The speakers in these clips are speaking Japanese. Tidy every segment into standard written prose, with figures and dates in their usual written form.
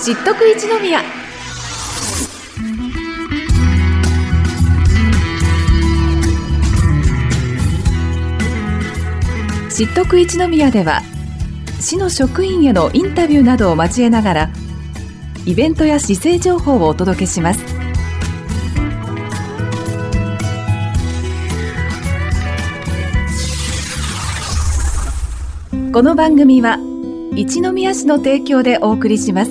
知っとく一宮。知っとく一宮では、市の職員へのインタビューなどを交えながらイベントや市政情報をお届けします。この番組は一宮市の提供でお送りします。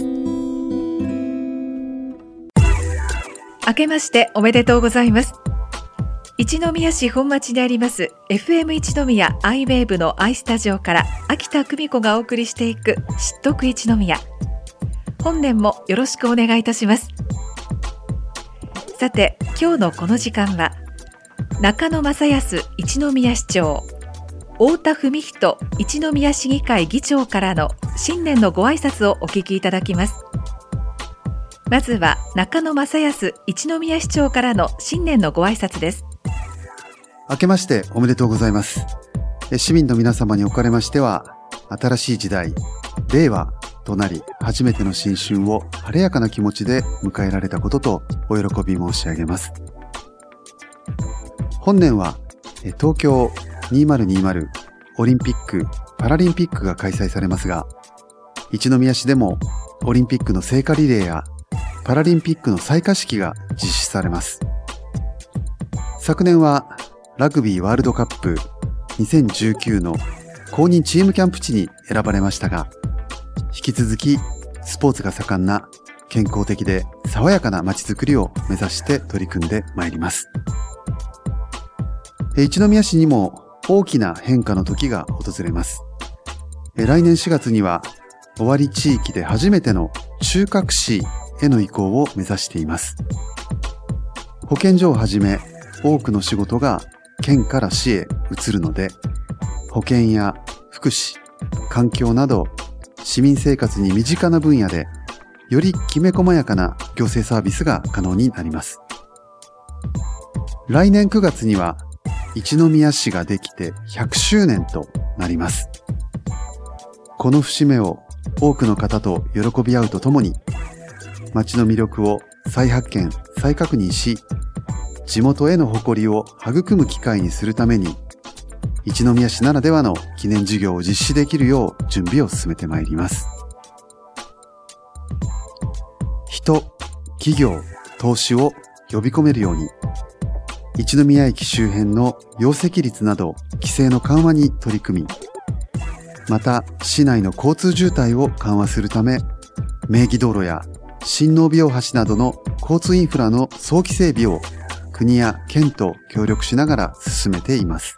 明けましておめでとうございます。一宮市本町にあります FM 一宮アイウェーブのアイスタジオから秋田久美子がお送りしていく知っとく一宮。本年もよろしくお願いいたします。さて、今日のこの時間は中野正康一宮市長、太田文人一宮市議会議長からの新年のご挨拶をお聞きいただきます。まずは中野正康一宮市長からの新年のご挨拶です。 明けましておめでとうございます。市民の皆様におかれましては、新しい時代、令和となり、初めての新春を晴れやかな気持ちで迎えられたこととお喜び申し上げます。本年は東京2020オリンピック・パラリンピックが開催されますが、一宮市でもオリンピックの聖火リレーやパラリンピックの採火式が実施されます。昨年はラグビーワールドカップ2019の公認チームキャンプ地に選ばれましたが、引き続きスポーツが盛んな健康的で爽やかな街づくりを目指して取り組んでまいります。一宮市にも大きな変化の時が訪れます。来年4月には尾張地域で初めての中核市への移行を目指しています。保健所をはじめ多くの仕事が県から市へ移るので、保健や福祉、環境など市民生活に身近な分野でよりきめ細やかな行政サービスが可能になります。来年9月には一宮市ができて100周年となります。この節目を多くの方と喜び合うとともに、町の魅力を再発見、再確認し、地元への誇りを育む機会にするために、一宮市ならではの記念事業を実施できるよう準備を進めてまいります。人、企業、投資を呼び込めるように、一宮駅周辺の容積率など規制の緩和に取り組み、また市内の交通渋滞を緩和するため、名義道路や新濃尾大橋などの交通インフラの早期整備を国や県と協力しながら進めています。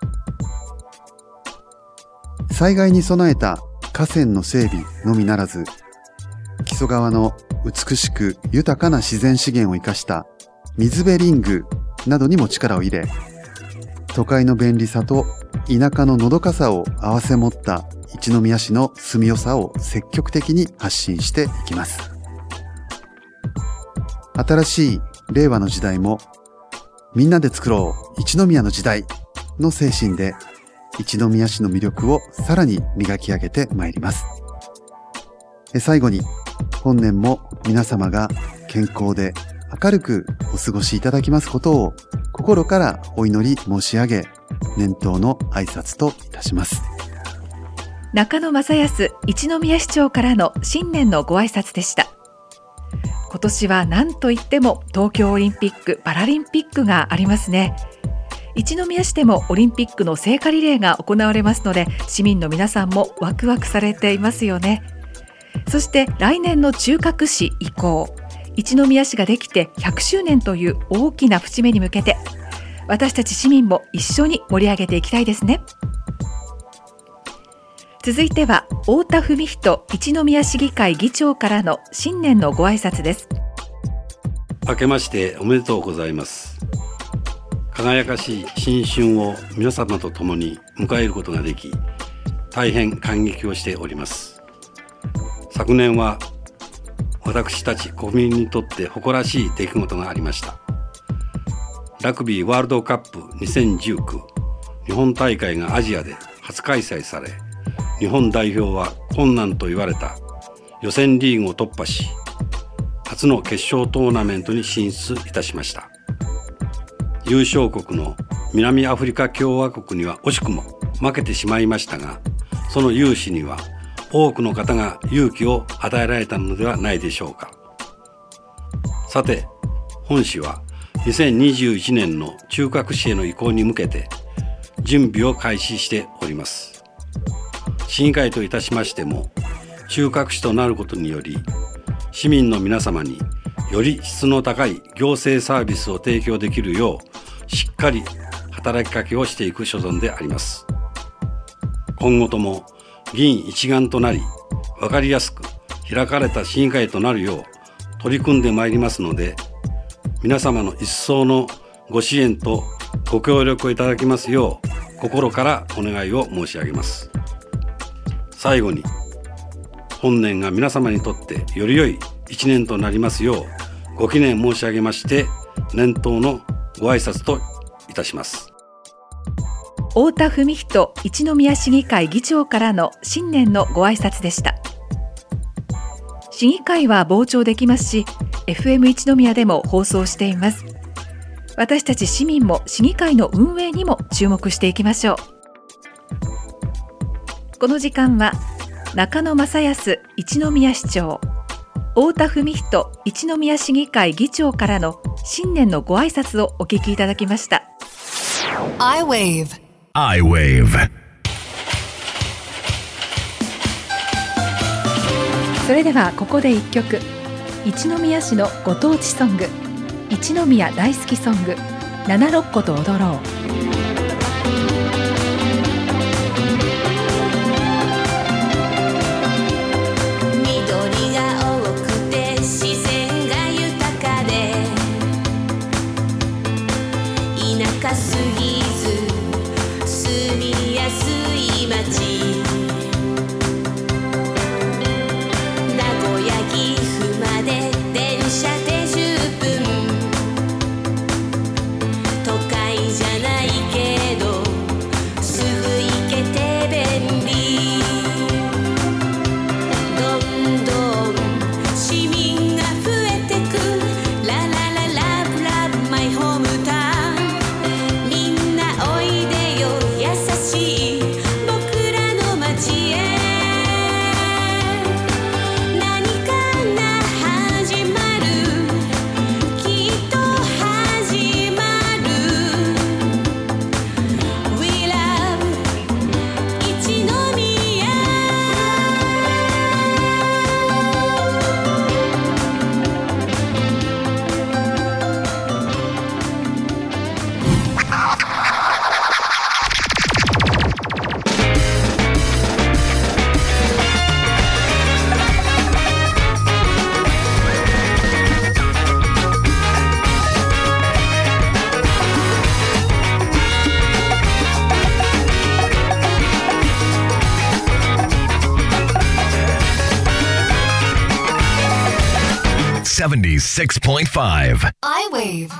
災害に備えた河川の整備のみならず、木曽川の美しく豊かな自然資源を生かした水辺林宮などにも力を入れ、都会の便利さと田舎ののどかさを併せ持った一宮市の住みよさを積極的に発信していきます。新しい令和の時代も、みんなで作ろう一宮の時代の精神で、一宮市の魅力をさらに磨き上げてまいります。最後に、本年も皆様が健康で明るくお過ごしいただきますことを心からお祈り申し上げ、年頭の挨拶といたします。 中野正康一宮市長からの新年のご挨拶でした。今年は何といっても東京オリンピック・パラリンピックがありますね。一宮市でもオリンピックの聖火リレーが行われますので、市民の皆さんもワクワクされていますよね。そして来年の中核市移行、一宮市ができて100周年という大きな節目に向けて、私たち市民も一緒に盛り上げていきたいですね。続いては太田文人一宮市議会議長からの新年のご挨拶です。 明けましておめでとうございます。輝かしい新春を皆様と共に迎えることができ、大変感激をしております。昨年は私たち国民にとって誇らしい出来事がありました。ラグビーワールドカップ2019日本大会がアジアで初開催され、日本代表は困難と言われた予選リーグを突破し、 初の決勝トーナメントに進出いたしました。優勝国の南アフリカ共和国には惜しくも負けてしまいましたが、その勇姿には多くの方が勇気を与えられたのではないでしょうか。さて、本市は2021年の中核市への移行に向けて準備を開始しております。市議会といたしましても、中核市となることにより、市民の皆様により質の高い行政サービスを提供できるよう、しっかり働きかけをしていく所存であります。今後とも議員一丸となり、分かりやすく開かれた市議会となるよう取り組んでまいりますので、皆様の一層のご支援とご協力をいただきますよう心からお願いを申し上げます。最後に、本年が皆様にとってより良い一年となりますようご祈念申し上げまして、年頭のご挨拶といたします。 太田文人一宮市議会議長からの新年のご挨拶でした。市議会は傍聴できますし、 FM 一宮でも放送しています。私たち市民も市議会の運営にも注目していきましょう。この時間は中野正康一宮市長、太田文人一宮市議会議長からの新年のご挨拶をお聞きいただきました。 I-Wave。 それではここで一曲、一宮市のご当地ソング、一宮大好きソング、七六個と踊ろう。 76.5 I-Wave。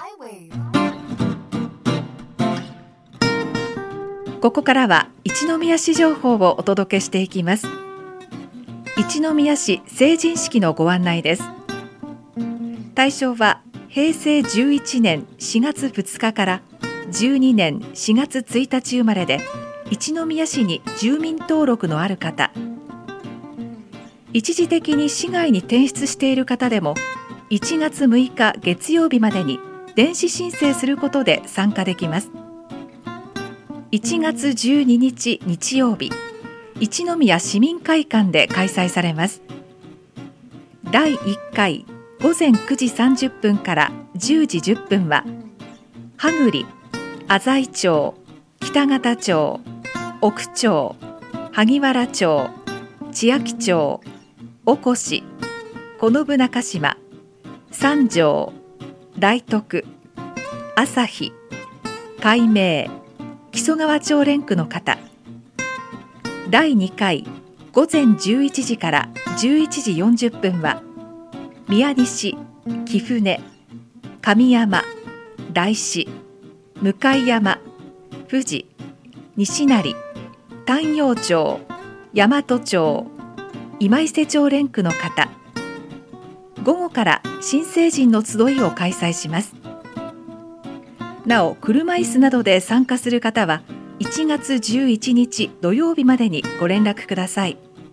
ここからは一宮市情報をお届けしていきます。一宮市成人式のご案内です。対象は平成11年4月2日から12年4月1日生まれで、一宮市に住民登録のある方、一時的に市外に転出している方でも1月6日月曜日までに電子申請することで参加できます。1月12日日曜日、一宮市民会館で開催されます。第1回午前9時30分から10時10分は羽栗、浅井町、北方町、奥町、萩原町、千秋町、おこし、此信中島、三条、大徳、朝日、海明、木曽川町連区の方。第2回午前11時から11時40分は宮西、貴船、神山、大師、向山、富士、西成、丹陽町、大和町、今伊勢町連区の方。午午後から新成人の集いを開催します。なお、車椅子などで参加する方は1月11日土曜日までにご連絡ください。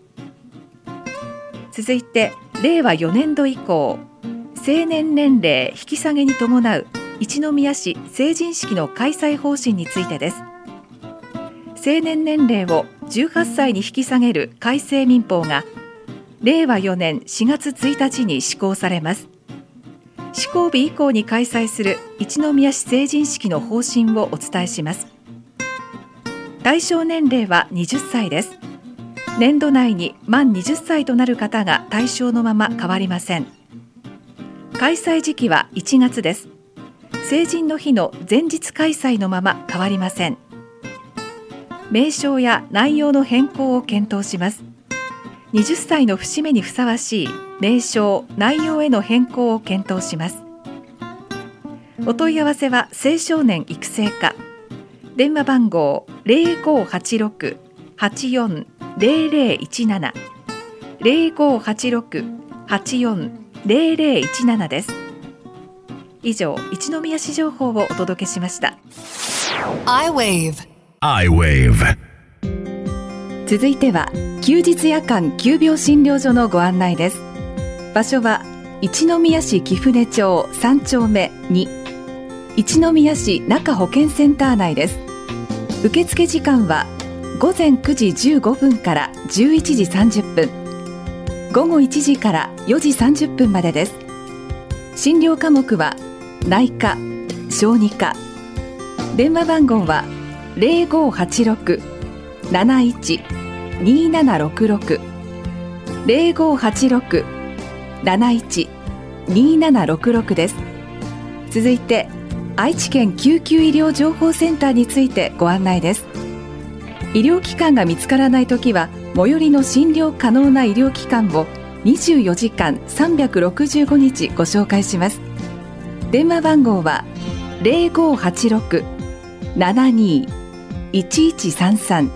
続いて、令和4年度以降、成年年齢引き下げに伴う一宮市成人式の開催方針についてです。成年年齢を18歳に引き下げる改正民法が令和4年4月1日に施行されます。施行日以降に開催する一宮市成人式の方針をお伝えします。対象年齢は20歳です。年度内に満20歳となる方が対象のまま変わりません。開催時期は1月です。成人の日の前日開催のまま変わりません。名称や内容の変更を検討します。20歳の節目にふさわしい名称・内容への変更を検討します。お問い合わせは青少年育成課、電話番号 0586-840017 0586-840017 です。以上、一宮市情報をお届けしました。 I-Wave。 続いては休日夜間急病診療所のご案内です。場所は一宮市貴船町3丁目2、一宮市中保健センター内です。受付時間は午前9時15分から11時30分、午後1時から4時30分までです。診療科目は内科、小児科。電話番号は 0586-71-2766 0586-71-2766 です。続いて愛知県救急医療情報センターについてご案内です。医療機関が見つからないときは最寄りの診療可能な医療機関を24時間365日ご紹介します。電話番号は 0586-72-1133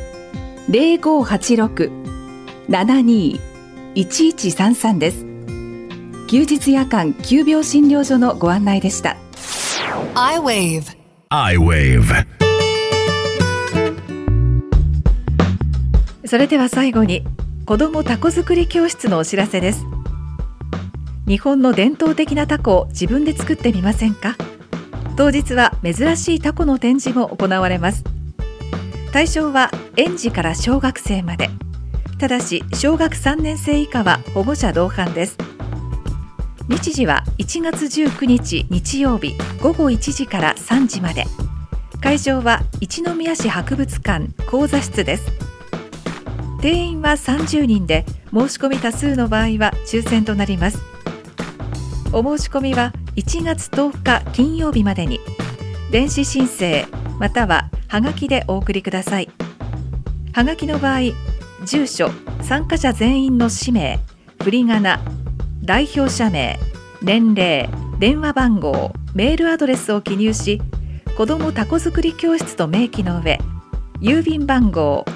0586-72-1133 です。休日夜間急病診療所のご案内でした。 I-Wave。 それでは最後に子どもタコ作り教室のお知らせです。日本の伝統的なタコを自分で作ってみませんか？当日は珍しいタコの展示も行われます。対象は園児から小学生まで。ただし小学3年生以下は保護者同伴です。日時は1月19日日曜日午後1時から3時まで。会場は一宮市博物館講座室です。定員は30人で、申し込み多数の場合は抽選となります。お申し込みは1月10日金曜日までに電子申請またははがきでお送りください。はがきの場合、住所、参加者全員の氏名、振り仮名、代表者名、年齢、電話番号、メールアドレスを記入し、子どもタコ作り教室と明記の上、郵便番号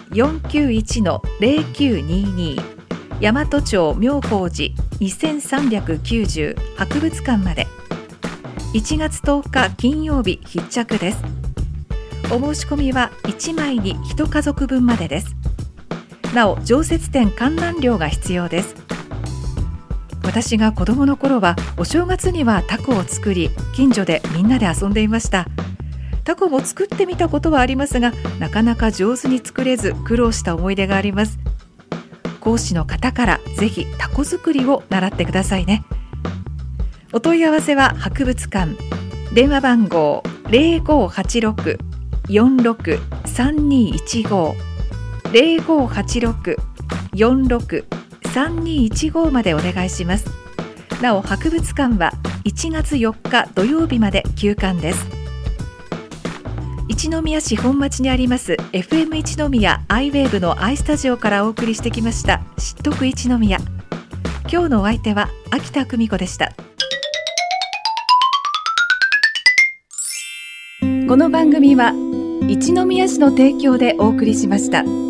491-0922 大和町妙法寺2390博物館まで。1月10日金曜日必着です。お申し込みは1枚に1家族分までです。なお常設展観覧料が必要です。私が子供の頃はお正月にはタコを作り、近所でみんなで遊んでいました。タコも作ってみたことはありますが、なかなか上手に作れず苦労した思い出があります。講師の方からぜひタコ作りを習ってくださいね。お問い合わせは博物館、電話番号 0586-463215 0586-463215 までお願いします。なお博物館は1月4日土曜日まで休館です。一宮市本町にあります FM 一宮 I-Wave の I スタジオからお送りしてきました知っとく一宮。今日のお相手は秋田久美子でした。この番組は一宮市の提供でお送りしました。